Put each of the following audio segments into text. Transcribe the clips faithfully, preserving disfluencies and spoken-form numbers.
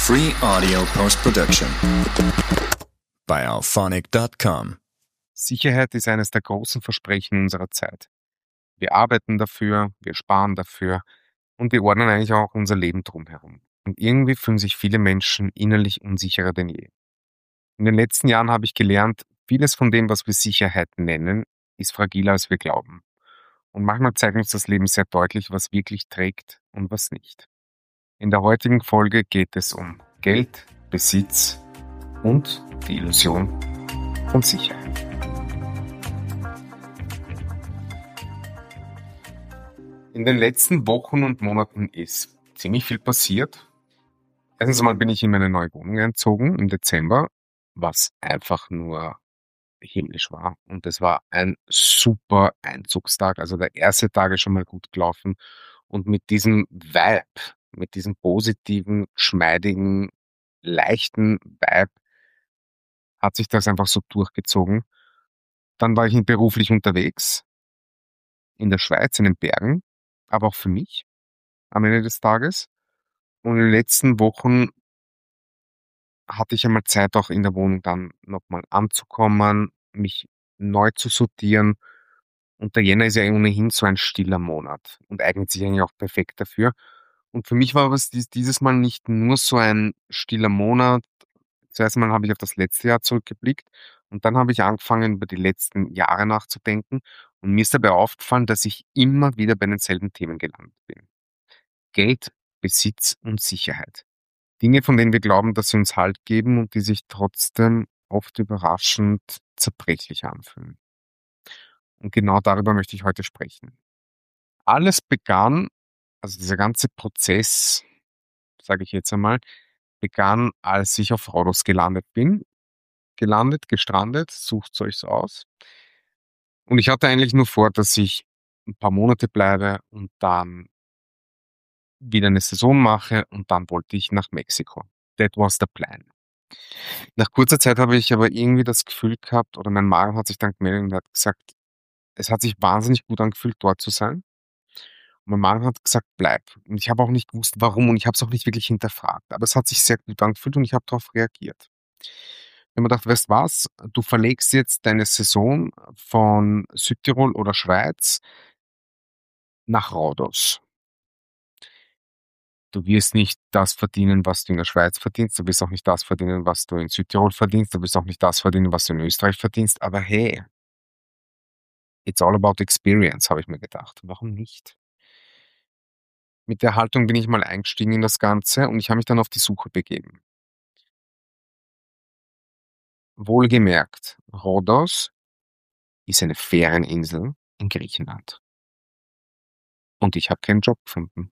Free audio post-production by alphonic dot com. Sicherheit ist eines der großen Versprechen unserer Zeit. Wir arbeiten dafür, wir sparen dafür und wir ordnen eigentlich auch unser Leben drumherum. Und irgendwie fühlen sich viele Menschen innerlich unsicherer denn je. In den letzten Jahren habe ich gelernt, vieles von dem, was wir Sicherheit nennen, ist fragiler, als wir glauben. Und manchmal zeigt uns das Leben sehr deutlich, was wirklich trägt und was nicht. In der heutigen Folge geht es um Geld, Besitz und die Illusion von Sicherheit. In den letzten Wochen und Monaten ist ziemlich viel passiert. Erstens einmal bin ich in meine neue Wohnung eingezogen im Dezember, was einfach nur himmlisch war. Und es war ein super Einzugstag. Also der erste Tag ist schon mal gut gelaufen. Und mit diesem Vibe, mit diesem positiven, geschmeidigen, leichten Vibe hat sich das einfach so durchgezogen. Dann war ich beruflich unterwegs, in der Schweiz, in den Bergen, aber auch für mich am Ende des Tages. Und in den letzten Wochen hatte ich einmal Zeit, auch in der Wohnung dann nochmal anzukommen, mich neu zu sortieren. Und der Jänner ist ja ohnehin so ein stiller Monat und eignet sich eigentlich auch perfekt dafür. Und für mich war es dies- dieses Mal nicht nur so ein stiller Monat. Zuerst mal habe ich auf das letzte Jahr zurückgeblickt und dann habe ich angefangen, über die letzten Jahre nachzudenken. Und mir ist dabei aufgefallen, dass ich immer wieder bei denselben Themen gelandet bin. Geld, Besitz und Sicherheit. Dinge, von denen wir glauben, dass sie uns Halt geben und die sich trotzdem oft überraschend zerbrechlich anfühlen. Und genau darüber möchte ich heute sprechen. Alles begann, also dieser ganze Prozess, sage ich jetzt einmal, begann, als ich auf Rhodos gelandet bin. Gelandet, gestrandet, sucht's euch aus. Und ich hatte eigentlich nur vor, dass ich ein paar Monate bleibe und dann wieder eine Saison mache und dann wollte ich nach Mexiko. That was the plan. Nach kurzer Zeit habe ich aber irgendwie das Gefühl gehabt, oder mein Magen hat sich dann gemeldet und hat gesagt, es hat sich wahnsinnig gut angefühlt, dort zu sein. Und mein Magen hat gesagt, bleib. Und ich habe auch nicht gewusst, warum, und ich habe es auch nicht wirklich hinterfragt. Aber es hat sich sehr gut angefühlt und ich habe darauf reagiert. Ich habe mir gedacht, weißt du was, du verlegst jetzt deine Saison von Südtirol oder Schweiz nach Rhodos. Du wirst nicht das verdienen, was du in der Schweiz verdienst. Du wirst auch nicht das verdienen, was du in Südtirol verdienst. Du wirst auch nicht das verdienen, was du in Österreich verdienst. Aber hey, it's all about experience, habe ich mir gedacht. Warum nicht? Mit der Haltung bin ich mal eingestiegen in das Ganze und ich habe mich dann auf die Suche begeben. Wohlgemerkt, Rhodos ist eine Ferieninsel in Griechenland. Und ich habe keinen Job gefunden.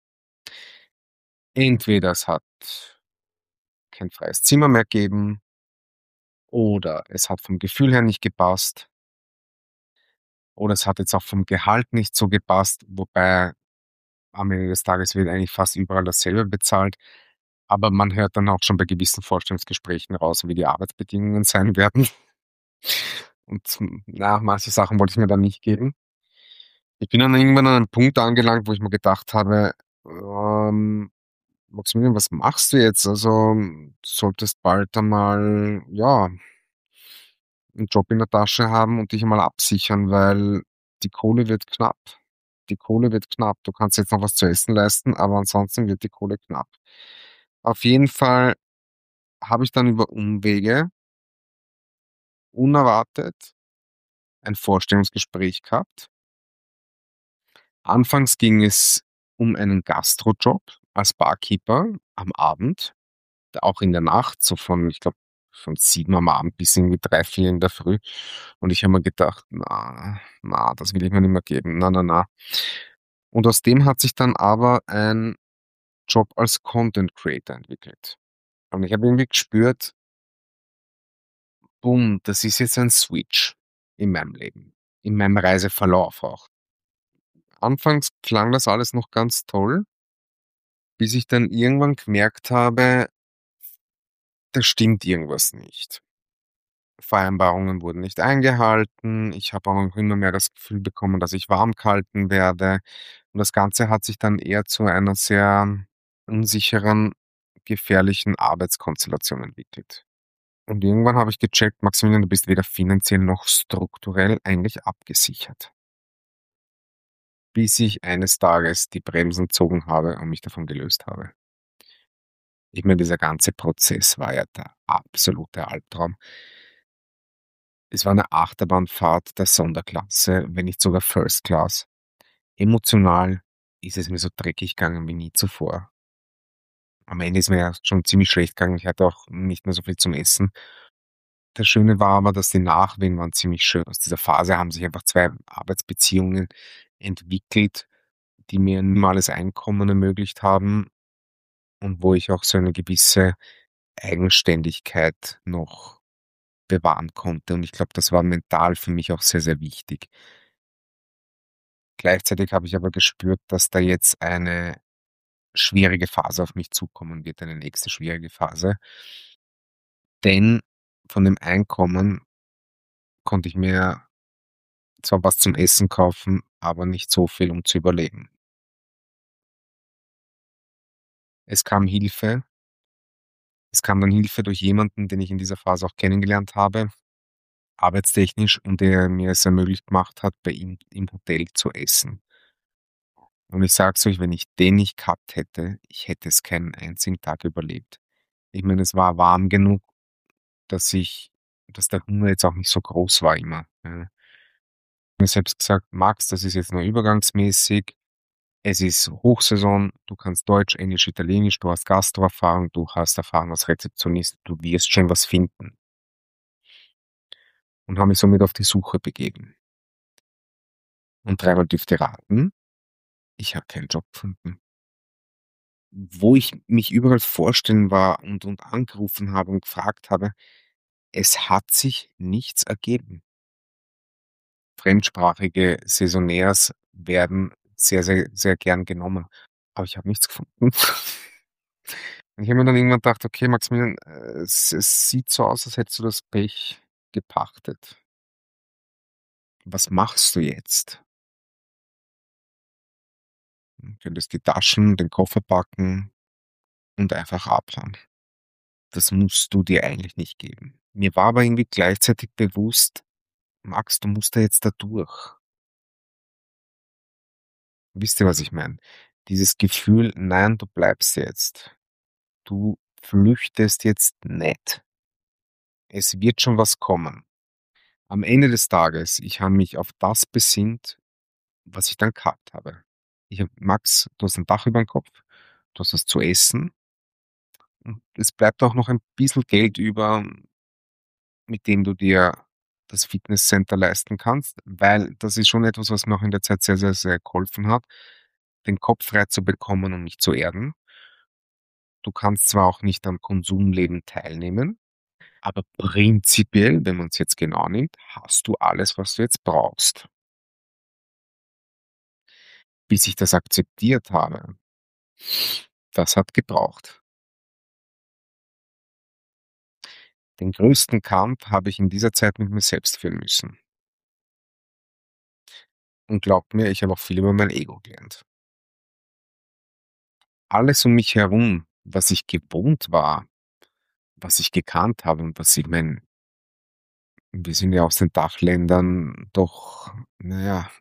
Entweder es hat kein freies Zimmer mehr gegeben oder es hat vom Gefühl her nicht gepasst oder es hat jetzt auch vom Gehalt nicht so gepasst, wobei am Ende des Tages wird eigentlich fast überall dasselbe bezahlt. Aber man hört dann auch schon bei gewissen Vorstellungsgesprächen raus, wie die Arbeitsbedingungen sein werden. Und na, manche Sachen wollte ich mir dann nicht geben. Ich bin dann irgendwann an einem Punkt angelangt, wo ich mir gedacht habe, ähm, Maximilian, was machst du jetzt? Also, du solltest bald einmal, ja, einen Job in der Tasche haben und dich einmal absichern, weil die Kohle wird knapp. Die Kohle wird knapp. Du kannst jetzt noch was zu essen leisten, aber ansonsten wird die Kohle knapp. Auf jeden Fall habe ich dann über Umwege unerwartet ein Vorstellungsgespräch gehabt. Anfangs ging es um einen Gastrojob als Barkeeper am Abend, auch in der Nacht, so von, ich glaube, von sieben am Abend bis irgendwie drei, vier in der Früh. Und ich habe mir gedacht, na, na, das will ich mir nicht mehr geben. Na, na, na. Und aus dem hat sich dann aber ein Job als Content Creator entwickelt. Und ich habe irgendwie gespürt, bumm, das ist jetzt ein Switch in meinem Leben, in meinem Reiseverlauf auch. Anfangs klang das alles noch ganz toll, bis ich dann irgendwann gemerkt habe, da stimmt irgendwas nicht. Vereinbarungen wurden nicht eingehalten. Ich habe auch immer mehr das Gefühl bekommen, dass ich warm gehalten werde. Und das Ganze hat sich dann eher zu einer sehr unsicheren gefährlichen Arbeitskonstellation entwickelt. Und irgendwann habe ich gecheckt: „Maximilian, du bist weder finanziell noch strukturell eigentlich abgesichert.“ Bis ich eines Tages die Bremsen gezogen habe und mich davon gelöst habe. Ich meine, dieser ganze Prozess war ja der absolute Albtraum. Es war 'ne Achterbahnfahrt der Sonderklasse, wenn nicht sogar First Class. Emotional ist es mir so dreckig gegangen wie nie zuvor. Am Ende ist mir ja schon ziemlich schlecht gegangen. Ich hatte auch nicht mehr so viel zum Essen. Das Schöne war aber, dass die Nachwehen waren ziemlich schön. Aus dieser Phase haben sich einfach zwei Arbeitsbeziehungen entwickelt, die mir 'n normales Einkommen ermöglicht haben und wo ich auch so eine gewisse Eigenständigkeit noch bewahren konnte. Und ich glaube, das war mental für mich auch sehr, sehr wichtig. Gleichzeitig habe ich aber gespürt, dass da jetzt eine schwierige Phase auf mich zukommen wird, eine nächste schwierige Phase. Denn von dem Einkommen konnte ich mir zwar was zum Essen kaufen, aber nicht so viel, um zu überleben. Es kam Hilfe. Es kam dann Hilfe durch jemanden, den ich in dieser Phase auch kennengelernt habe, arbeitstechnisch, und der mir es ermöglicht gemacht hat, bei ihm im Hotel zu essen. Und ich sage es euch, wenn ich den nicht gehabt hätte, ich hätte es keinen einzigen Tag überlebt. Ich meine, es war warm genug, dass ich dass der Hunger jetzt auch nicht so groß war immer, ja. Mir selbst gesagt: „Max, das ist jetzt nur übergangsmäßig. Es ist Hochsaison. Du kannst Deutsch, Englisch, Italienisch, du hast Gastro-Erfahrung, du hast Erfahrung als Rezeptionist. Du wirst schon was finden.“ Und habe mich somit auf die Suche begeben. Und dreimal dürft ihr raten, ich habe keinen Job gefunden. Wo ich mich überall vorstellen war und und angerufen habe und gefragt habe, es hat sich nichts ergeben. Fremdsprachige Saisonniers werden sehr, sehr, sehr gern genommen, aber ich habe nichts gefunden. Und ich habe mir dann irgendwann gedacht: „Okay, Maximilian, äh, es es sieht so aus, als hättest du das Pech gepachtet.“ Was machst du jetzt? Hm, könntest die Taschen, den Koffer packen und einfach abhauen. Das musst du dir eigentlich nicht geben. Mir war aber irgendwie gleichzeitig bewusst: „Max, du musst da jetzt da durch.“ Wisst ihr, was ich meine? Dieses Gefühl: „Nein, du bleibst jetzt. Du flüchtest jetzt nicht. Es wird schon was kommen.“ Am Ende des Tages, ich habe mich auf das besinnt, was ich dann gehabt habe. Ich habe: „Max, du hast 'n Dach überm Kopf, du hast was zu essen und es bleibt auch noch ein bisschen Geld über, mit dem du dir das Fitnesscenter leisten kannst“, weil das ist schon etwas, was mir auch in der Zeit sehr, sehr, sehr geholfen hat, den Kopf frei zu bekommen und mich zu erden. Du kannst zwar auch nicht am Konsumleben teilnehmen, aber prinzipiell, wenn man's jetzt genau nimmt, hast du alles, was du jetzt brauchst. Bis ich das akzeptiert habe, das hat gebraucht. Den größten Kampf habe ich in dieser Zeit mit mir selbst führen müssen. Und glaubt mir, ich habe auch viel über mein Ego gelernt. Alles um mich herum, was ich gewohnt war, was ich gekannt habe und was ich meine wir sind ja aus den Dachländern doch, na ja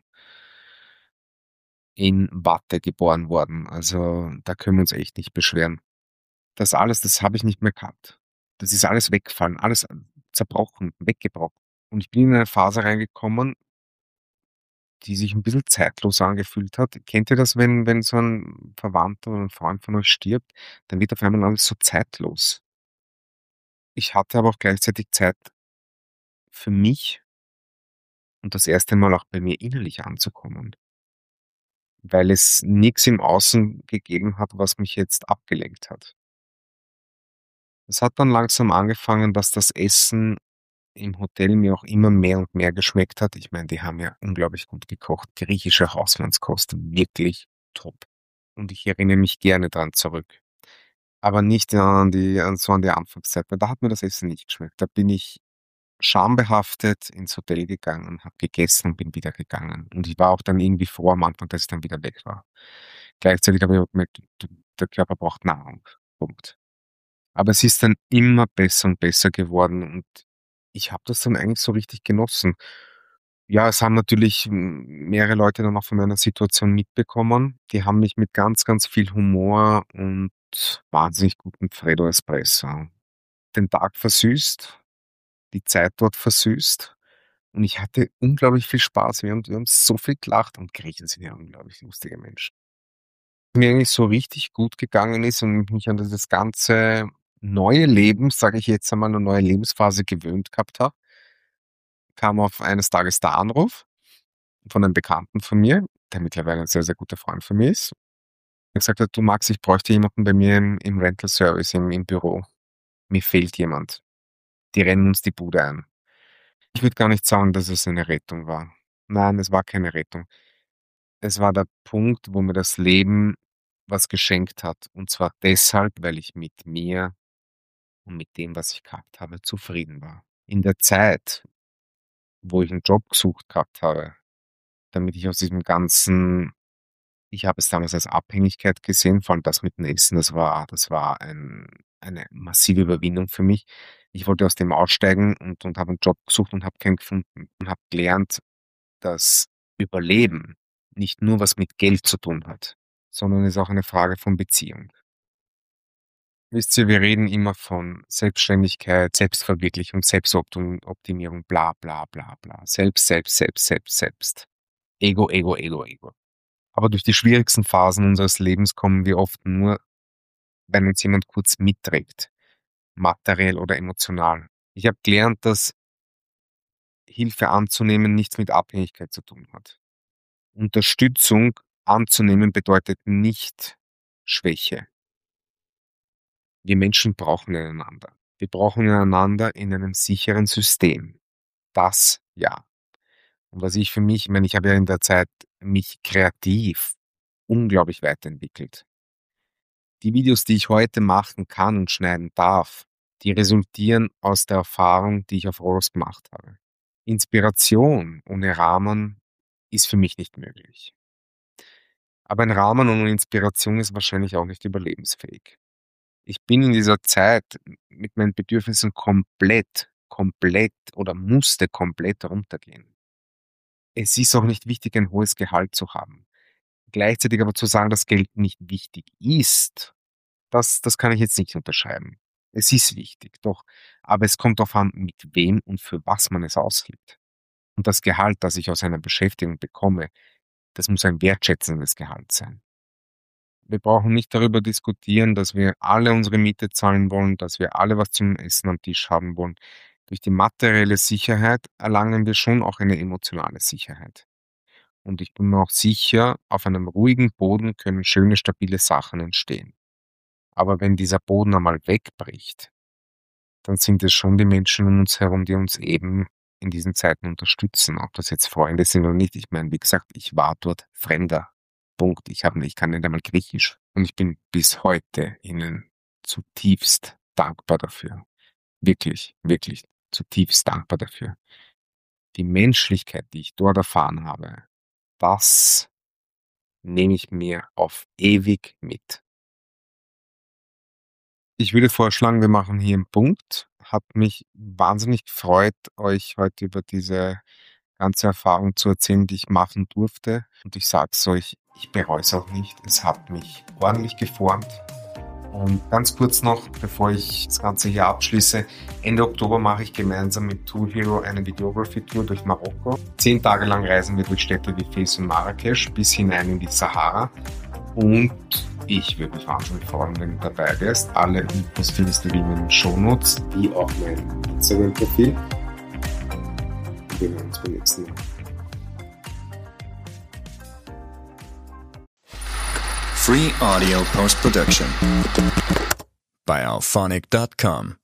in Watte geboren worden. Also, da können wir uns echt nicht beschweren. Das alles, das habe ich nicht mehr gehabt. Das ist alles weggefallen, alles zerbrochen, weggebrochen. Und ich bin in eine Phase reingekommen die sich 'n bisschen zeitlos angefühlt hat. Kennt ihr das, wenn wenn so 'n Verwandter oder 'n Freund von euch stirbt, dann wird auf einmal alles so zeitlos. Ich hatte aber auch gleichzeitig Zeit für mich und das erste Mal auch bei mir innerlich anzukommen. Weil es nix im Außen gegeben hat, was mich jetzt abgelenkt hat. Es hat dann langsam angefangen, dass das Essen im Hotel mir auch immer mehr und mehr geschmeckt hat. Ich meine, die haben ja unglaublich gut gekocht. Griechische Hausmannskost, wirklich top. Und ich erinnere mich gerne dran zurück. Aber nicht an die an so an die Anfangszeit, weil da hat mir das Essen nicht geschmeckt. Da bin ich schambehaftet ins Hotel gegangen, habe gegessen und bin wieder gegangen. Und ich war auch dann irgendwie froh am Anfang, dass ich dann wieder weg war. Gleichzeitig habe ich auch gemerkt, d der Körper braucht Nahrung. Punkt. Aber es ist dann immer besser und besser geworden und ich habe das dann eigentlich so richtig genossen. Ja, es haben natürlich m mehrere Leute dann auch von meiner Situation mitbekommen. Die haben mich mit ganz, ganz viel Humor und wahnsinnig gutem Freddo Espresso den Tag versüßt, die Zeit dort versüßt und ich hatte unglaublich viel Spaß. Wir haben wir haben so viel gelacht und Griechen sind ja unglaublich lustige Menschen. Mir eigentlich so richtig gut gegangen ist und ich mich an dieses ganze neue Leben, sage ich jetzt einmal, 'ne neue Lebensphase gewöhnt gehabt habe, kam auf eines Tages der Anruf von einem Bekannten von mir, der mittlerweile ein sehr, sehr guter Freund von mir ist. Er gesagt hat: „Du Max, ich bräuchte jemanden bei mir im im Rental Service im im Büro. Mir fehlt jemand. Die rennen uns die Bude ein.“ Ich würde gar nicht sagen, dass es eine Rettung war. Nein, es war keine Rettung. Es war der Punkt, wo mir das Leben was geschenkt hat. Und zwar deshalb, weil ich mit mir und mit dem, was ich gehabt habe, zufrieden war. In der Zeit, wo ich einen Job gesucht gehabt habe, damit ich aus diesem ganzen ich habe es damals als Abhängigkeit gesehen, vor allem das mit dem Essen, das war das war ein eine massive Überwindung für mich. Ich wollte aus dem aussteigen und und habe einen Job gesucht und habe keinen gefunden und habe gelernt, dass Überleben nicht nur was mit Geld zu tun hat, sondern ist auch eine Frage von Beziehung. Wisst ihr, wir reden immer von Selbstständigkeit, Selbstverwirklichung, Selbstoptim Optimierung, bla bla bla bla. Selbst, selbst, selbst, selbst, selbst. Ego, Ego, Ego, Ego. Aber durch die schwierigsten Phasen unseres Lebens kommen wir oft nur, wenn uns jemand kurz mitträgt, materiell oder emotional. Ich habe gelernt, dass Hilfe anzunehmen nichts mit Abhängigkeit zu tun hat. Unterstützung anzunehmen bedeutet nicht Schwäche. Wir Menschen brauchen einander. Wir brauchen einander in einem sicheren System. Das ja. Und was ich für mich ich meine, ich habe ja in der Zeit mich kreativ unglaublich weiterentwickelt. Die Videos, die ich heute machen kann und schneiden darf, die resultieren aus der Erfahrung, die ich auf Rodos gemacht habe. Inspiration ohne Rahmen ist für mich nicht möglich. Aber ein Rahmen ohne Inspiration ist wahrscheinlich auch nicht überlebensfähig. Ich bin in dieser Zeit mit meinen Bedürfnissen komplett, komplett oder musste komplett runtergehen. Es ist auch nicht wichtig, ein hohes Gehalt zu haben. Gleichzeitig aber zu sagen, dass Geld nicht wichtig ist, das das kann ich jetzt nicht unterschreiben. Es ist wichtig, doch, aber es kommt darauf an, mit wem und für was man es ausgibt. Und das Gehalt, das ich aus einer Beschäftigung bekomme, das muss ein wertschätzendes Gehalt sein. Wir brauchen nicht darüber diskutieren, dass wir alle unsere Miete zahlen wollen, dass wir alle was zum Essen am Tisch haben wollen. Durch die materielle Sicherheit erlangen wir schon auch eine emotionale Sicherheit. Und ich bin mir auch sicher, auf einem ruhigen Boden können schöne, stabile Sachen entstehen. Aber wenn dieser Boden einmal wegbricht, dann sind es schon die Menschen um uns herum, die uns eben in diesen Zeiten unterstützen. Ob das jetzt Freunde sind oder nicht. Ich meine, wie gesagt, ich war dort Fremder. Punkt. Ich habe ich kann nicht einmal Griechisch. Und ich bin bis heute ihnen zutiefst dankbar dafür. Wirklich, wirklich zutiefst dankbar dafür. Die Menschlichkeit, die ich dort erfahren habe, das nehme ich mir auf ewig mit. Ich würde vorschlagen, wir machen hier 'n Punkt. Hat mich wahnsinnig gefreut, euch heute über diese ganze Erfahrung zu erzählen, die ich machen durfte. Und ich sage es euch, ich bereue es auch nicht. Es hat mich ordentlich geformt. Und ganz kurz noch, bevor ich das Ganze hier abschließe, Ende Oktober mache ich gemeinsam mit Tour Hero eine Videography-Tour durch Marokko. Zehn Tage lang reisen wir durch Städte wie Fez und Marrakesch bis hinein in die Sahara. Und ich würde mich wahnsinnig freuen, wenn du dabei wärst. Alle Infos findest du wie in den Shownotes, wie auch mein Instagram-Profil. Wir hören uns beim nächsten Mal. Free audio post-production by alphonic dot com.